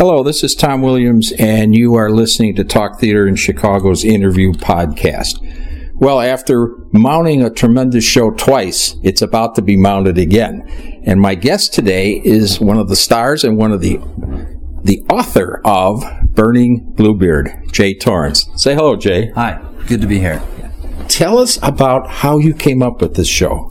Hello, this is Tom Williams, and you are listening to Talk Theater in Chicago's Interview Podcast. Well, after mounting a tremendous show twice, it's about to be mounted again. And my guest today is one of the stars and one of the author of Burning Bluebeard, Jay Torrance. Say hello, Jay. Hi, good to be here. Tell us about how you came up with this show.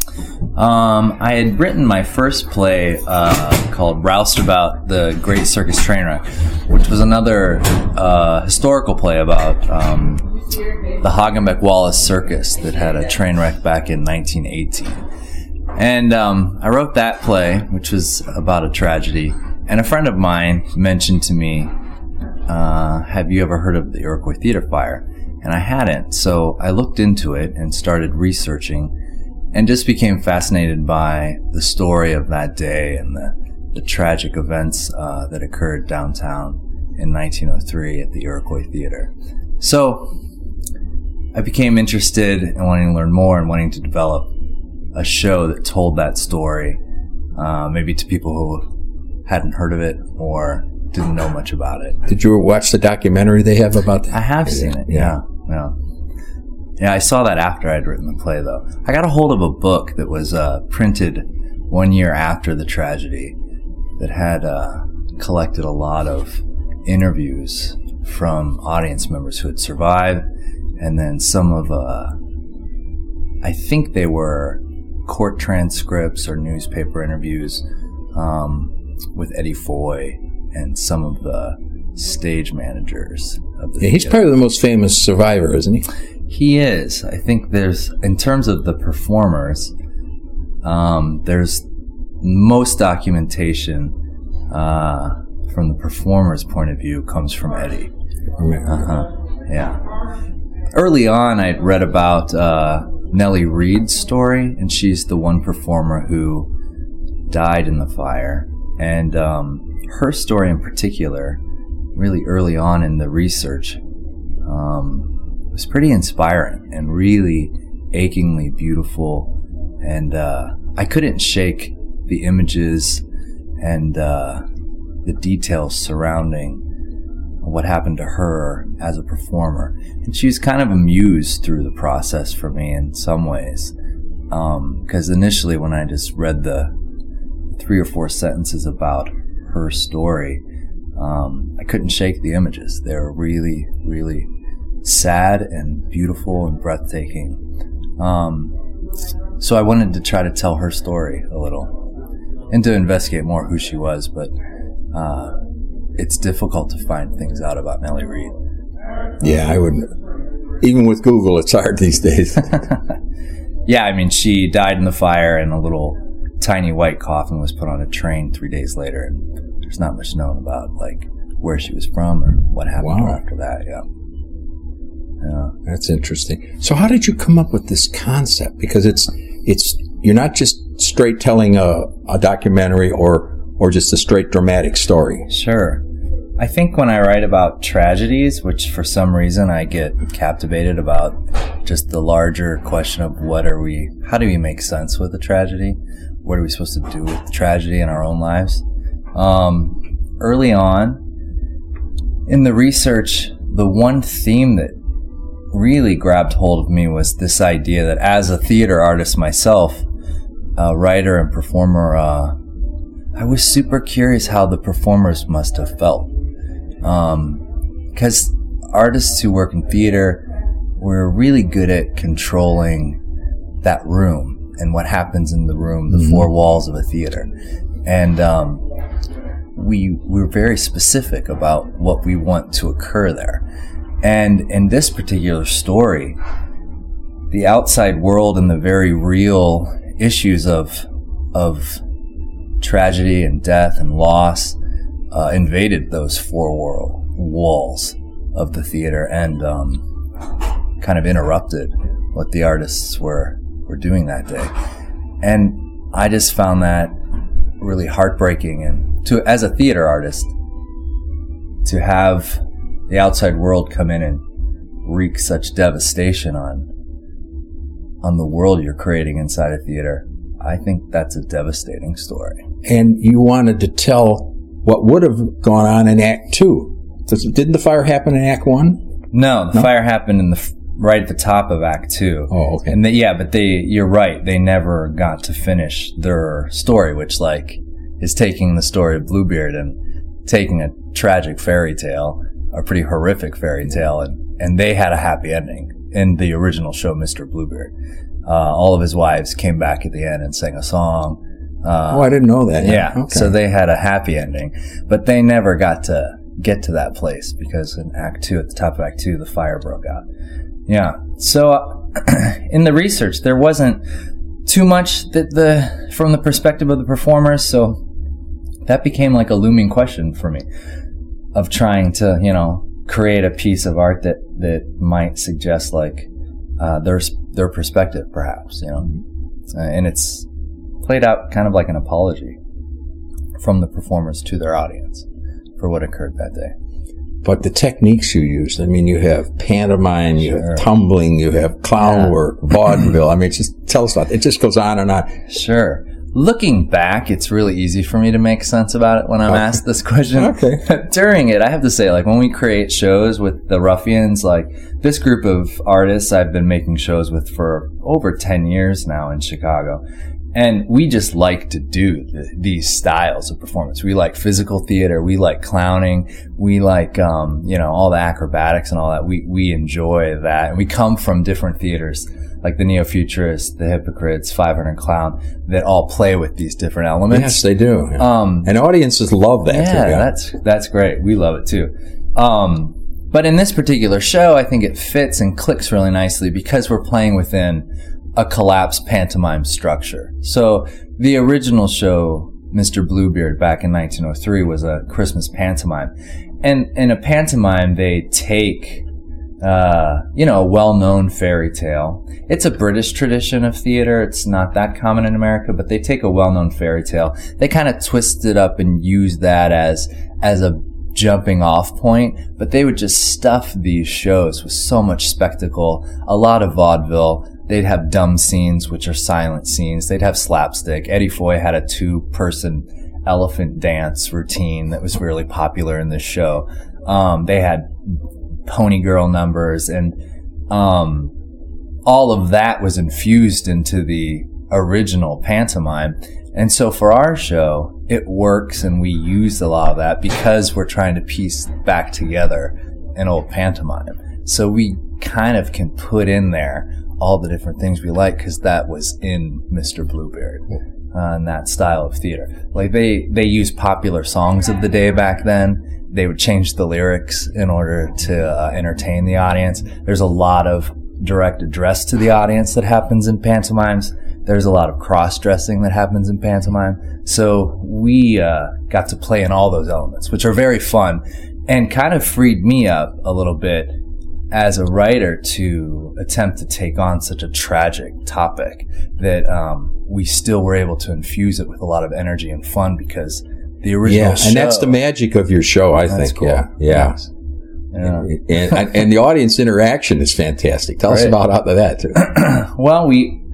I had written my first play called Roustabout the Great Circus Trainwreck, which was another historical play about the Hagenbeck Wallace Circus that had a train wreck back in 1918. And I wrote that play, which was about a tragedy. And a friend of mine mentioned to me, have you ever heard of the Iroquois Theater Fire? And I hadn't, so I looked into it and started researching and just became fascinated by the story of that day and the tragic events that occurred downtown in 1903 at the Iroquois Theater. So I became interested in wanting to learn more and wanting to develop a show that told that story, maybe to people who hadn't heard of it or didn't know much about it. Did you watch the documentary they have about that? I have seen it, yeah. Yeah, I saw that after I'd written the play, though. I got a hold of a book that was printed 1 year after the tragedy that had collected a lot of interviews from audience members who had survived, and then some of, I think they were court transcripts or newspaper interviews with Eddie Foy and some of the stage managers of the he's probably the most famous survivor, isn't he? He is. I think there's, in terms of the performers, there's most documentation from the performer's point of view comes from Eddie. Yeah. Early on, I'd read about Nellie Reed's story, and she's the one performer who died in the fire. And her story in particular, really early on in the research, was pretty inspiring and really achingly beautiful. And I couldn't shake the images and the details surrounding what happened to her as a performer. And she was kind of a muse through the process for me in some ways. Because initially when I just read the 3 or 4 sentences about her story, I couldn't shake the images. They were really, really sad and beautiful and breathtaking. So I wanted to try to tell her story a little and to investigate more who she was, but it's difficult to find things out about Nellie Reed. Yeah, I wouldn't. Even with Google, it's hard these days. Yeah, I mean, she died in the fire and a little tiny white coffin was put on a train 3 days later, and there's not much known about, like, where she was from or what happened to her after that. Yeah. That's interesting. So how did you come up with this concept? Because it's you're not just straight telling a documentary or just a straight dramatic story. Sure. I think when I write about tragedies, which for some reason I get captivated about just the larger question of how do we make sense with a tragedy? What are we supposed to do with the tragedy in our own lives? Early on in the research, the one theme that really grabbed hold of me was this idea that as a theater artist myself, a writer and performer, I was super curious how the performers must have felt. Because artists who work in theater, we're really good at controlling that room and what happens in the room, the 4 walls of a theater. And we're very specific about what we want to occur there. And in this particular story, the outside world and the very real issues of tragedy and death and loss invaded those 4 walls of the theater and kind of interrupted what the artists were doing that day. And I just found that really heartbreaking, and as a theater artist, to have the outside world come in and wreak such devastation on the world you're creating inside a theater, I think that's a devastating story. And you wanted to tell what would have gone on in Act 2. Didn't the fire happen in Act 1? No, the fire happened in right at the top of Act 2. Oh, okay. And you're right, they never got to finish their story, which is taking the story of Bluebeard and taking a tragic fairy tale, a pretty horrific fairy tale, and they had a happy ending in the original show, Mr. Bluebeard. All of his wives came back at the end and sang a song. I didn't know that. Yeah. Okay. So they had a happy ending, but they never got to get to that place because in Act 2, at the top of Act 2, the fire broke out. Yeah. So in the research, there wasn't too much from the perspective of the performers. So that became like a looming question for me of trying to, create a piece of art that might suggest their perspective, perhaps, and it's played out kind of like an apology from the performers to their audience for what occurred that day. But the techniques you use, you have pantomime, you have tumbling, you have clown work, vaudeville. Just tell us about it. It just goes on and on. Sure. Looking back, it's really easy for me to make sense about it when I'm asked this question. Okay. During it, I have to say, when we create shows with the Ruffians, this group of artists I've been making shows with for over 10 years now in Chicago. And we just like to do these styles of performance. We like physical theater. We like clowning. We like, all the acrobatics and all that. We enjoy that. And we come from different theaters, like the Neo-Futurists, the Hypocrites, 500 Clown, that all play with these different elements. Yes, they do. And audiences love that. Yeah, that's great. We love it too. But in this particular show, I think it fits and clicks really nicely because we're playing within a collapsed pantomime structure. So the original show, Mr. Bluebeard, back in 1903 was a Christmas pantomime. And in a pantomime, they take, a well-known fairy tale. It's a British tradition of theater. It's not that common in America, but they take a well-known fairy tale. They kind of twist it up and use that as a jumping off point, but they would just stuff these shows with so much spectacle, a lot of vaudeville. They'd have dumb scenes, which are silent scenes. They'd have slapstick. Eddie Foy had a 2-person elephant dance routine that was really popular in this show. They had pony girl numbers, and all of that was infused into the original pantomime. And so for our show, it works, and we use a lot of that because we're trying to piece back together an old pantomime. So we kind of can put in there all the different things we like because that was in Mr. Bluebeard and that style of theater. They use popular songs of the day back then. They would change the lyrics in order to entertain the audience. There's a lot of direct address to the audience that happens in pantomimes. There's a lot of cross-dressing that happens in pantomime. So we got to play in all those elements, which are very fun and kind of freed me up a little bit as a writer to attempt to take on such a tragic topic that we still were able to infuse it with a lot of energy and fun because the original show... and that's the magic of your show, I think. Cool. Yeah. Yes. And the audience interaction is fantastic. Tell us about that, too. Well,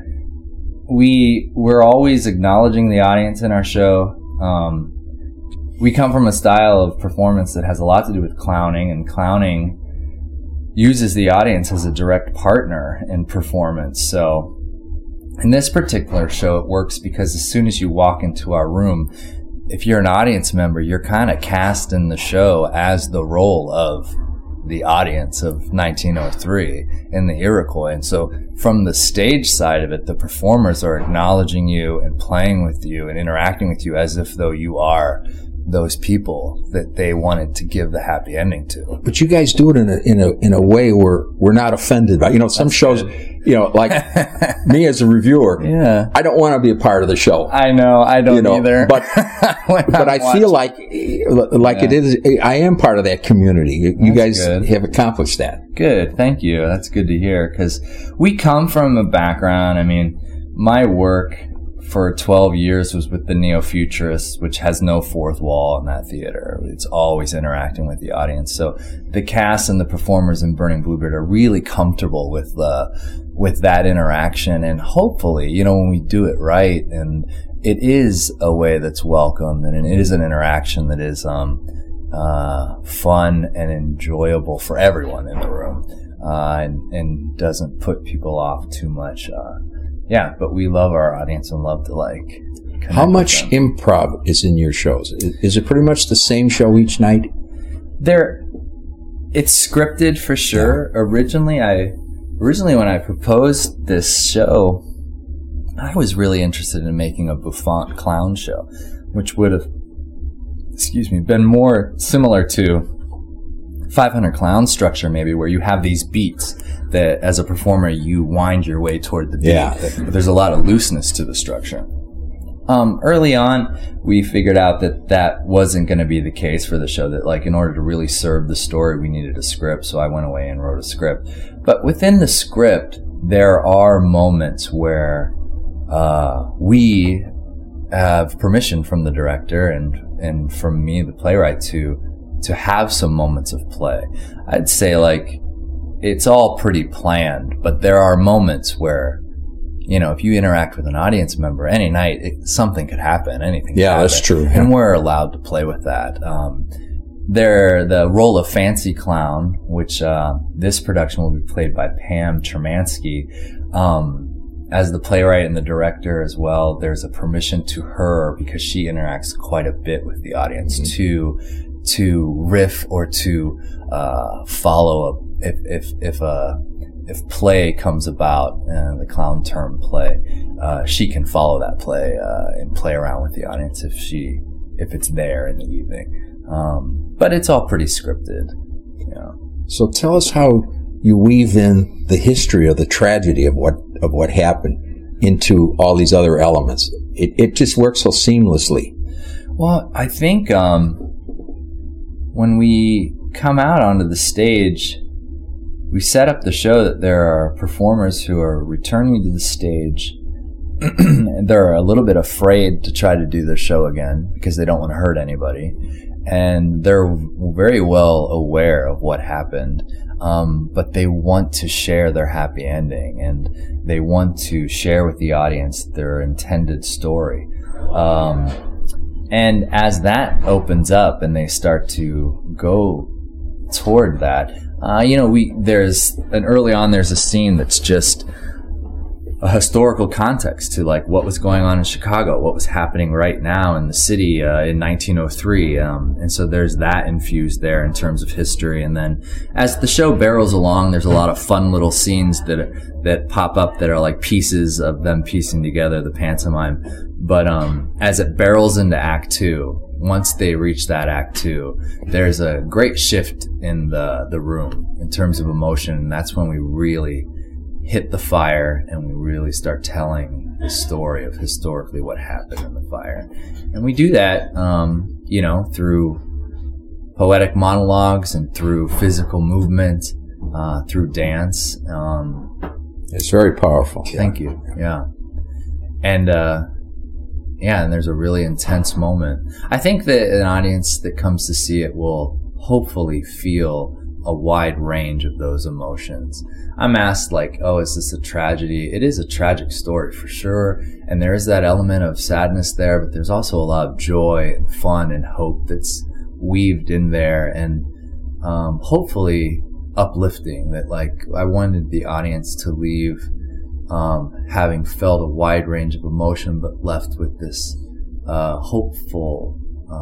we're always acknowledging the audience in our show. We come from a style of performance that has a lot to do with clowning, and clowning uses the audience as a direct partner in performance. So in this particular show, it works because as soon as you walk into our room, if you're an audience member, you're kind of cast in the show as the role of the audience of 1903 in the Iroquois. And so from the stage side of it, the performers are acknowledging you and playing with you and interacting with you as if though you are those people that they wanted to give the happy ending to. But you guys do it in a way where we're not offended by. Some That's shows, good. Like me as a reviewer, I don't want to be a part of the show. I know, I don't either. But I feel like it is. I am part of that community. You guys have accomplished that. Good, thank you. That's good to hear because we come from a background. My work for 12 years was with the Neo-Futurists, which has no fourth wall in that theater. It's always interacting with the audience. So the cast and the performers in Burning Bluebeard are really comfortable with with that interaction. And hopefully, you know, when we do it right, and it is a way that's welcomed, and it is an interaction that is fun and enjoyable for everyone in the room, and doesn't put people off too much. But we love our audience and love to connect. How much improv is in your shows? Is it pretty much the same show each night? It's scripted for sure. Yeah. Originally when I proposed this show, I was really interested in making a bouffant clown show, which would have, been more similar to 500 Clown structure, maybe, where you have these beats that as a performer you wind your way toward the beat. Yeah. But there's a lot of looseness to the structure. Early on, we figured out that wasn't going to be the case for the show, that in order to really serve the story, we needed a script. So I went away and wrote a script. But within the script, there are moments where we have permission from the director and from me, the playwright, to have some moments of play. I'd say it's all pretty planned, but there are moments where, you know, if you interact with an audience member any night, something could happen. Anything could happen. That's true. And we're allowed to play with that. The role of Fancy Clown, which this production will be played by Pam Tremansky, as the playwright and the director as well, there's a permission to her, because she interacts quite a bit with the audience, to riff or to follow if play comes about, the clown term play, she can follow that play and play around with the audience if it's there in the evening. But it's all pretty scripted. Yeah. So tell us how you weave in the history of the tragedy of what happened into all these other elements. It just works so seamlessly. Well, I think when we come out onto the stage, we set up the show that there are performers who are returning to the stage and they're a little bit afraid to try to do the show again because they don't want to hurt anybody. And they're very well aware of what happened, but they want to share their happy ending, and they want to share with the audience their intended story. And as that opens up and they start to go toward that, early on there's a scene that's just a historical context to what was going on in Chicago, what was happening right now in the city in 1903, and so there's that infused there in terms of history. And then as the show barrels along, there's a lot of fun little scenes that pop up that are pieces of them piecing together the pantomime. But as it barrels into Act 2, once they reach that Act 2, there's a great shift in the room in terms of emotion, and that's when we really hit the fire and we really start telling the story of historically what happened in the fire. And we do that, through poetic monologues and through physical movement, through dance. It's very powerful. Thank you. Yeah. And there's a really intense moment. I think that an audience that comes to see it will hopefully feel a wide range of those emotions. I'm asked is this a tragedy? It is a tragic story for sure. And there is that element of sadness there, but there's also a lot of joy and fun and hope that's weaved in there, and hopefully uplifting, that I wanted the audience to leave having felt a wide range of emotion, but left with this hopeful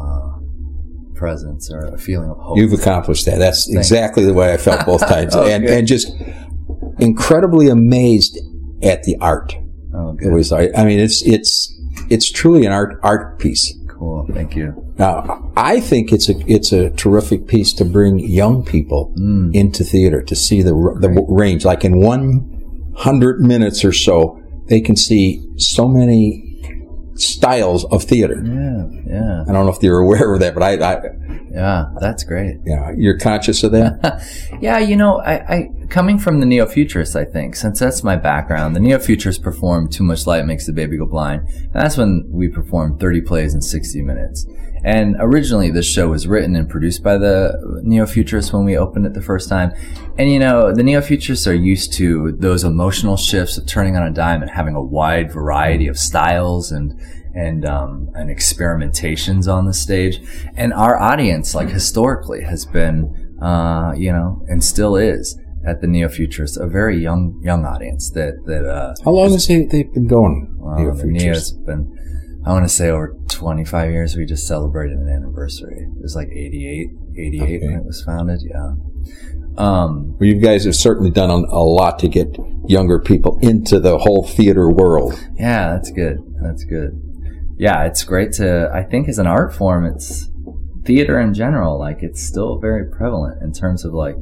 presence or a feeling of hope. You've accomplished that. That's exactly the way I felt both times. and just incredibly amazed at the art. Oh, good. It was, it's truly an art piece. Cool. Thank you. Now, I think it's a terrific piece to bring young people into theater, to see the range. In 100 minutes or so, they can see so many styles of theater. Yeah. I don't know if you're aware of that, but yeah, that's great. Yeah, you're conscious of that? Yeah, I coming from the neo-futurists, I think, since that's my background, the neo-futurists perform Too Much Light Makes the Baby Go Blind. And that's when we performed 30 plays in 60 minutes. And originally this show was written and produced by the Neo-Futurists when we opened it the first time. And the Neo-Futurists are used to those emotional shifts of turning on a dime and having a wide variety of styles and experimentations on the stage. And our audience, like historically, has been, and still is at the Neo-Futurists, a very young audience that How long has they've been going? The Neo's been, I want to say, over 25 years. We just celebrated an anniversary. It was like 88 okay. when it was founded. Yeah. Well, you guys have certainly done a lot to get younger people into the whole theater world. Yeah, that's good. That's good. Yeah, it's great to, I think as an art form, it's theater in general, like it's still very prevalent in terms of like,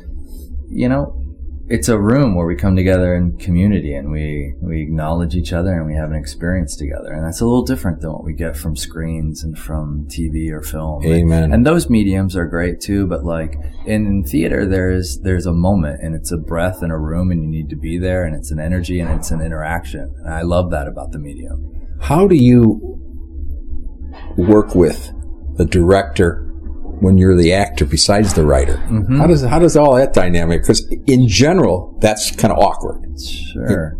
it's a room where we come together in community and we acknowledge each other and we have an experience together. And that's a little different than what we get from screens and from TV or film. Amen. And those mediums are great too, but like in theater, there's a moment and it's a breath in a room and you need to be there and it's an energy and it's an interaction. And I love that about the medium. How do you work with the director when you're the actor besides the writer? Mm-hmm. How does all that dynamic? Because in general, that's kind of awkward. Sure.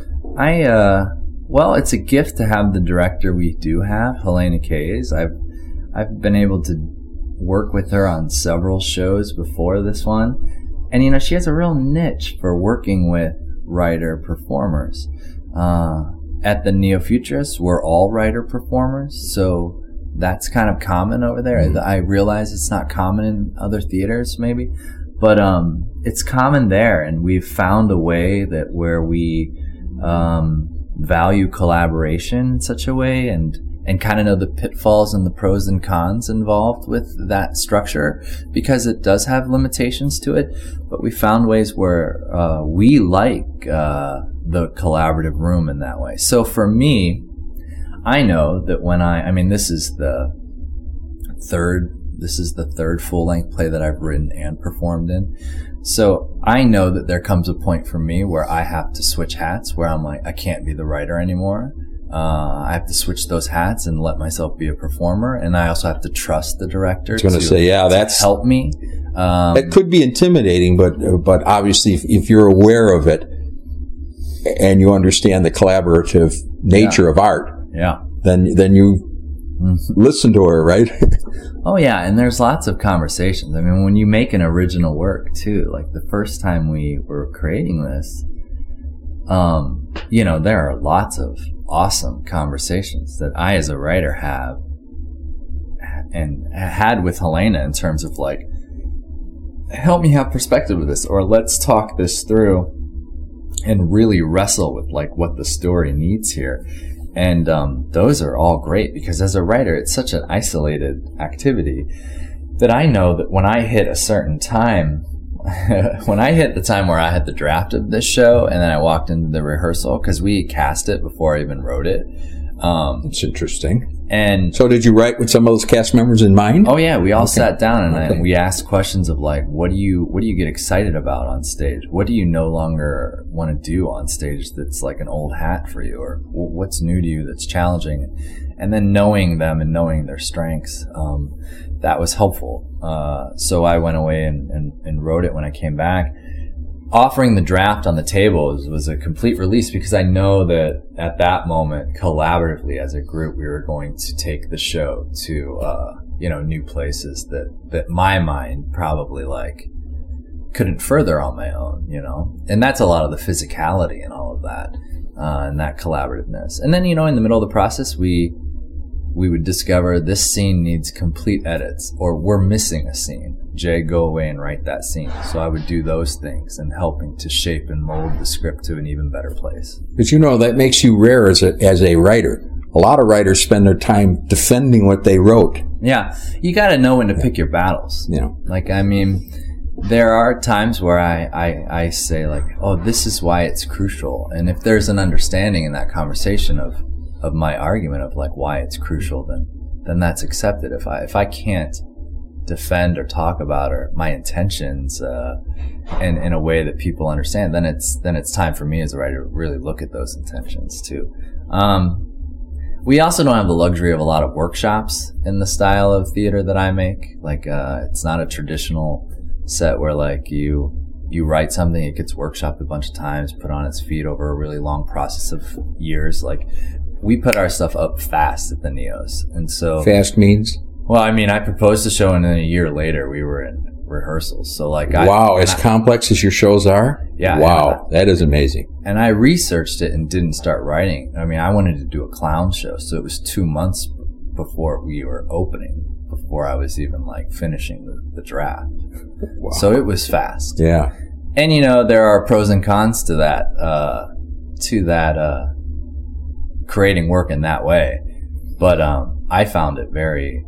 Well, it's a gift to have the director we do have, Helena Kays. I've been able to work with her on several shows before this one. And, she has a real niche for working with writer performers. At the Neo-Futurists, we're all writer performers, so that's kind of common over there. Mm-hmm. I realize it's not common in other theaters, maybe, but it's common there, and we've found a way that where we value collaboration in such a way, and kind of know the pitfalls and the pros and cons involved with that structure, because it does have limitations to it. But we found ways where we like the collaborative room in that way. So for me, I know that when this is the third full-length play that I've written and performed in. So I know that there comes a point for me where I have to switch hats, where I'm like, I can't be the writer anymore. I have to switch those hats and let myself be a performer. And I also have to trust the director to help me. It could be intimidating, but obviously if you're aware of it and you understand the collaborative nature of art, then you listen to her, right? Oh yeah, and there's lots of conversations. I mean, when you make an original work too, like the first time we were creating this, there are lots of awesome conversations that I as a writer have and had with Helena in terms of like, help me have perspective with this, or let's talk this through and really wrestle with like what the story needs here. And those are all great, because as a writer, it's such an isolated activity that I know that when I hit a certain time, when I hit the time where I had the draft of this show and then I walked into the rehearsal, because we cast it before I even wrote it. That's interesting. And so did you write with some of those cast members in mind? Oh yeah, we all sat down and we asked questions of like, what do you get excited about on stage? What do you no longer want to do on stage that's like an old hat for you, or what's new to you that's challenging? And then knowing them and knowing their strengths, that was helpful. So I went away and wrote it when I came back. Offering the draft on the table was a complete release, because I know that at that moment, collaboratively as a group, we were going to take the show to, new places that my mind probably like couldn't further on my own, and that's a lot of the physicality and all of that, and that collaborativeness. And then, in the middle of the process, we would discover this scene needs complete edits, or we're missing a scene. Jay, go away and write that scene. So I would do those things and helping to shape and mold the script to an even better place. But that makes you rare as a writer. A lot of writers spend their time defending what they wrote. Yeah. You got to know when to pick your battles. There are times where I say like, oh, this is why it's crucial. And if there's an understanding in that conversation of my argument of like why it's crucial, then that's accepted. If I can't defend or talk about my intentions in a way that people understand, then it's time for me as a writer to really look at those intentions too. We also don't have the luxury of a lot of workshops in the style of theater that I make. Like, it's not a traditional set where like you write something, it gets workshopped a bunch of times, put on its feet over a really long process of years. Like, we put our stuff up fast at the Neos. And so fast means? Well, I mean, I proposed the show and then a year later we were in rehearsals. So like, as complex as your shows are? Yeah. Wow. That is amazing. And I researched it and didn't start writing. I mean, I wanted to do a clown show. So it was 2 months before we were opening, before I was even like finishing the draft. Wow. So it was fast. Yeah. And you know, there are pros and cons to that, creating work in that way. But, I found it very,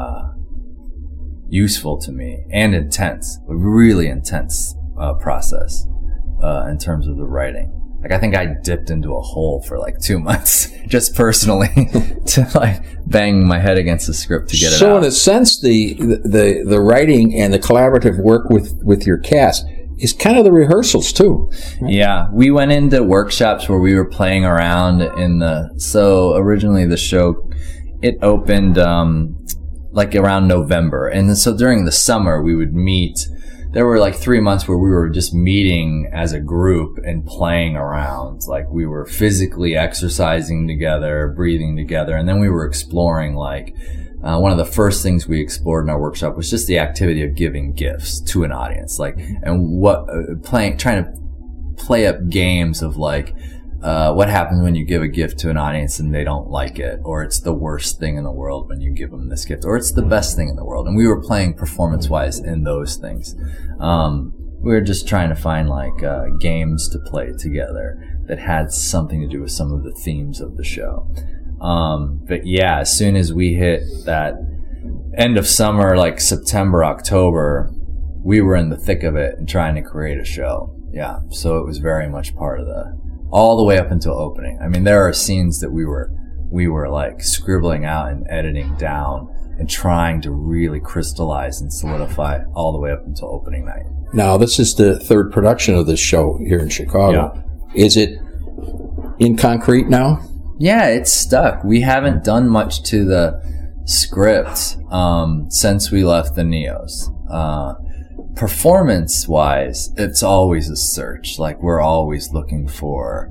useful to me and intense, a really intense, process, in terms of the writing. Like, I think I dipped into a hole for like 2 months, just personally, to like bang my head against the script to get it out. So in a sense, the writing and the collaborative work with your cast is kind of the rehearsals too. Right? Yeah. We went into workshops where we were playing around so originally the show, it opened, like around November. And so during the summer we would meet. There were like 3 months where we were just meeting as a group and playing around. Like, we were physically exercising together, breathing together. And then we were exploring, like, one of the first things we explored in our workshop was just the activity of giving gifts to an audience. Like, and trying to play up games of like, what happens when you give a gift to an audience and they don't like it, or it's the worst thing in the world when you give them this gift, or it's the best thing in the world. And we were playing performance-wise in those things. We were just trying to find like games to play together that had something to do with some of the themes of the show. But yeah, as soon as we hit that end of summer, like September, October, we were in the thick of it and trying to create a show. Yeah, so it was very much part of all the way up until opening. I mean, there are scenes that we were like scribbling out and editing down and trying to really crystallize and solidify all the way up until opening night. Now, this is the third production of this show here in Chicago. Yeah. Is it in concrete now? Yeah, it's stuck. We haven't done much to the script since we left the Neos. Performance-wise, it's always a search. Like, we're always looking for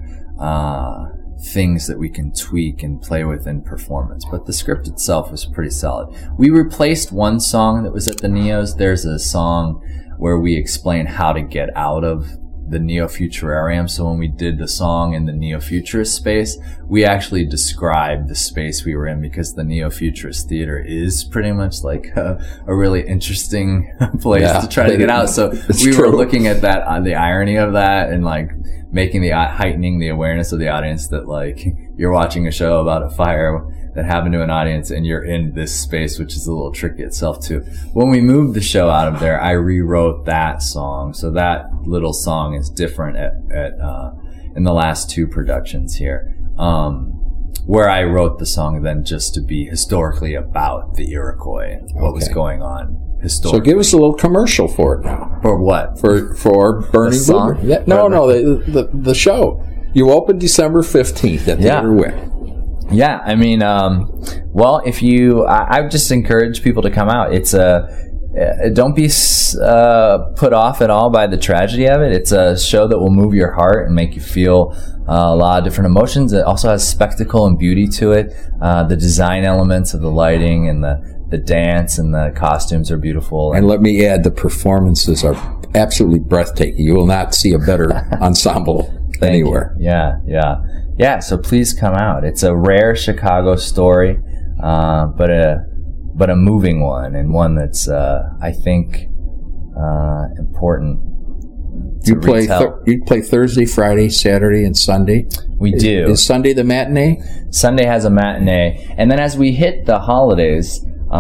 things that we can tweak and play with in performance. But the script itself was pretty solid. We replaced one song that was at the Neos. There's a song where we explain how to get out of the neo-futurarium. So when we did the song in the neo-futurist space, we actually described the space we were in, because the neo-futurist theater is pretty much like a really interesting place to try to get out. So we were looking at that, the irony of that, and like heightening the awareness of the audience that like you're watching a show about a fire that happened to an audience and you're in this space, which is a little tricky itself too. When we moved the show out of there, I rewrote that song. So that little song is different in the last two productions here. Where I wrote the song then just to be historically about the Iroquois and what was going on historically. So give us a little commercial for it now. For what? For Burning Bluebird. The show. You opened December 15th at Theater Wick. Yeah, I mean, well, if I would just encourage people to come out. It's don't be put off at all by the tragedy of it. It's a show that will move your heart and make you feel a lot of different emotions. It also has spectacle and beauty to it. The design elements of the lighting and the dance and the costumes are beautiful. And let me add, the performances are absolutely breathtaking. You will not see a better ensemble anywhere. Yeah, so please come out. It's a rare Chicago story, but a moving one, and one that's I think important to retell. You play Thursday, Friday, Saturday, and Sunday? We do. Is Sunday the matinee? Sunday has a matinee. And then as we hit the holidays,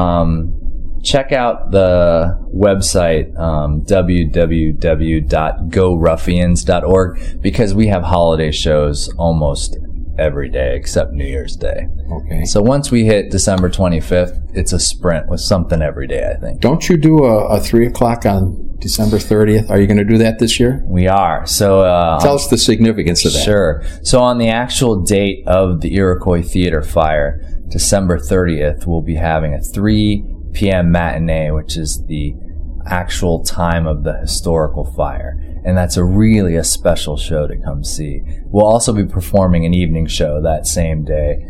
check out the website, www.goruffians.org, because we have holiday shows almost every day except New Year's Day. Okay. So once we hit December 25th, it's a sprint with something every day, I think. Don't you do a 3 o'clock on December 30th. Are you going to do that this year? We are. So tell us the significance of that. Sure. So on the actual date of the Iroquois Theater fire, December 30th, we'll be having a 3 p.m. matinee, which is the actual time of the historical fire. And that's really a special show to come see. We'll also be performing an evening show that same day.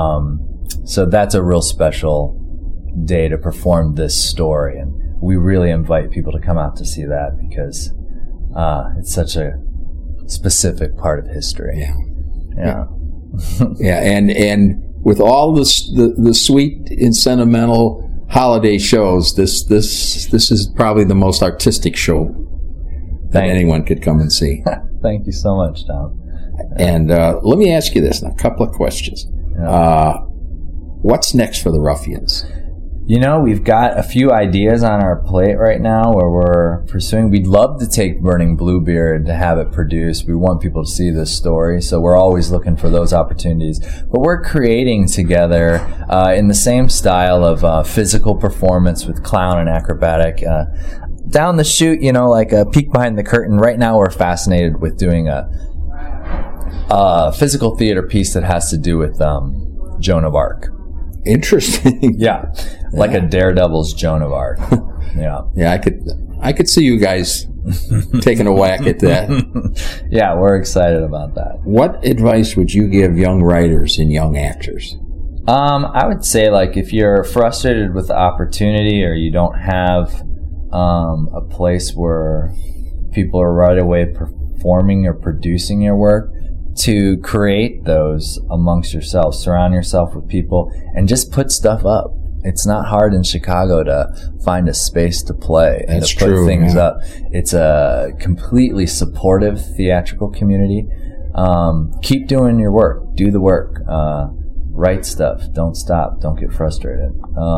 So that's a real special day to perform this story. And we really invite people to come out to see that because it's such a specific part of history. Yeah. Yeah. And with all the sweet and sentimental holiday shows, this is probably the most artistic show that anyone could come and see. Thank you so much, Tom. And let me ask you this now, a couple of questions. Yeah. What's next for the Ruffians? You know, we've got a few ideas on our plate right now where we're pursuing. We'd love to take Burning Bluebeard to have it produced. We want people to see this story, so we're always looking for those opportunities. But we're creating together in the same style of physical performance with clown and acrobatic. Down the chute, you know, like a peek behind the curtain. Right now we're fascinated with doing a physical theater piece that has to do with Joan of Arc. Interesting. Yeah. Like a Daredevil's Joan of Arc. Yeah. Yeah, I could see you guys taking a whack at that. Yeah, we're excited about that. What advice would you give young writers and young actors? I would say, like, if you're frustrated with the opportunity or you don't have a place where people are right away performing or producing your work, to create those amongst yourself. Surround yourself with people and just put stuff up. It's not hard in Chicago to find a space to play and to put things up. It's a completely supportive theatrical community. Keep doing your work. Do the work. Write stuff. Don't stop. Don't get frustrated.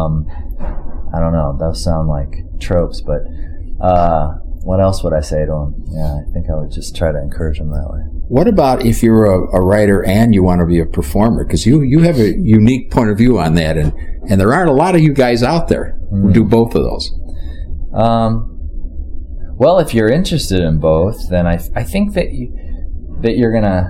I don't know. Those sound like tropes, but what else would I say to them? Yeah, I think I would just try to encourage them that way. What about if you're a writer and you want to be a performer? Because you have a unique point of view on that, and there aren't a lot of you guys out there who do both of those. Well, if you're interested in both, then I think that you're gonna.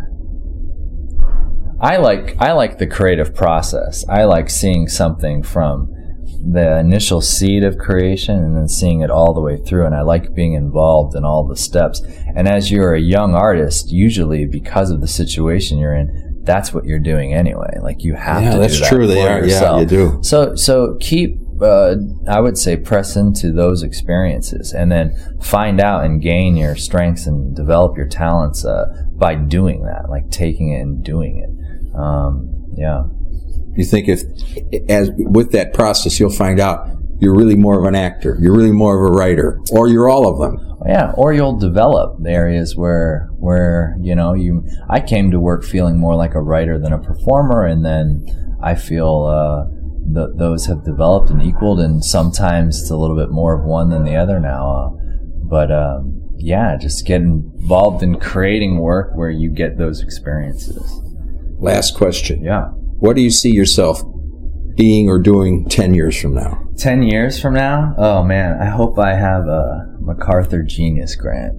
I like the creative process. I like seeing something from the initial seed of creation and then seeing it all the way through, and I like being involved in all the steps. And as you're a young artist, usually because of the situation you're in, that's what you're doing anyway. Like, you have to do that. Yeah, that's true. They are. Yourself. Yeah, you do. So keep, I would say, press into those experiences and then find out and gain your strengths and develop your talents by doing that, like taking it and doing it. Yeah. You think as with that process, you'll find out you're really more of an actor, you're really more of a writer, or you're all of them. Yeah, or you'll develop the areas where you know, I came to work feeling more like a writer than a performer, and then I feel those have developed and equaled, and sometimes it's a little bit more of one than the other now. But yeah, just get involved in creating work where you get those experiences. Last question. Yeah. What do you see yourself being or doing 10 years from now? 10 years from now? Oh, man. I hope I have a MacArthur Genius Grant.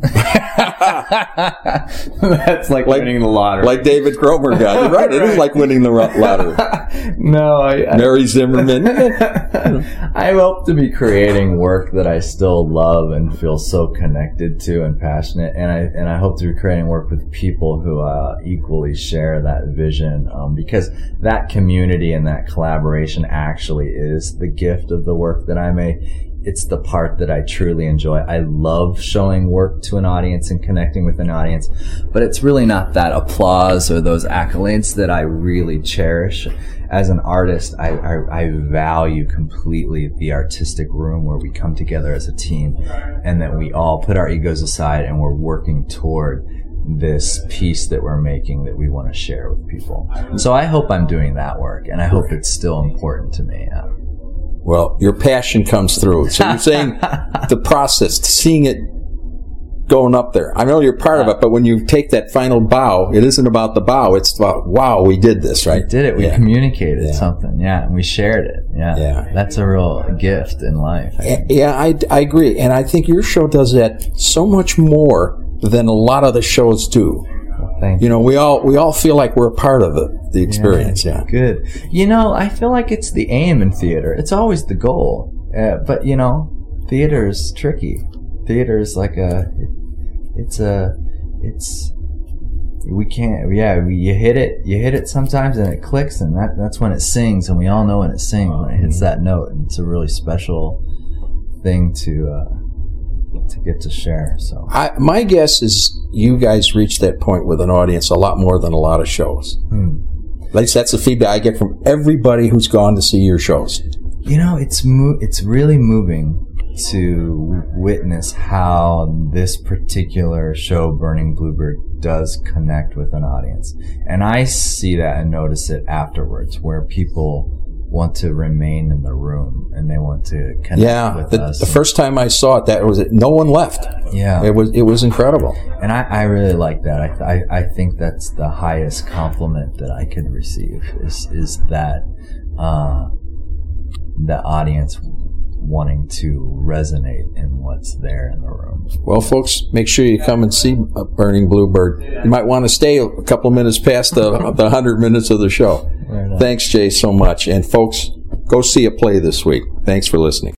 That's like winning the lottery. Like David Cromer got. You're right. It is like winning the lottery. No, Mary Zimmerman. I hope to be creating work that I still love and feel so connected to and passionate. And I hope to be creating work with people who equally share that vision. Because that community and that collaboration actually is the gift of the work that I make. It's the part that I truly enjoy. I love showing work to an audience and connecting with an audience, but it's really not that applause or those accolades that I really cherish. As an artist, I value completely the artistic room where we come together as a team and that we all put our egos aside and we're working toward this piece that we're making that we want to share with people. So I hope I'm doing that work, and I hope it's still important to me. Well, your passion comes through. So you're saying the process, seeing it going up there. I know you're part of it, but when you take that final bow, it isn't about the bow. It's about, wow, we did this, right? We did it. We communicated something. Yeah. And we shared it. Yeah. That's a real gift in life. I agree. And I think your show does that so much more than a lot of the shows do. Well, thank you. We all feel like we're a part of the experience. Yeah. Good. I feel like it's the aim in theater. It's always the goal. But theater is tricky. Theater is like you hit it sometimes and it clicks, and that's when it sings, and we all know when it sings, when it hits that note, and it's a really special thing to get to share. So my guess is you guys reach that point with an audience a lot more than a lot of shows. At least that's the feedback I get from everybody who's gone to see your shows. It's really moving to witness how this particular show, Burning Bluebird, does connect with an audience. And I see that and notice it afterwards, where people want to remain in the room and they want to connect with us. The first time I saw it, no one left. Yeah. It was incredible. And I really like that. I think that's the highest compliment that I could receive is that the audience wanting to resonate in what's there in the room. Well, folks, make sure you come and see Burning Bluebird. You might want to stay a couple of minutes past the 100 minutes of the show. Right. Thanks, Jay, so much. And folks, go see a play this week. Thanks for listening.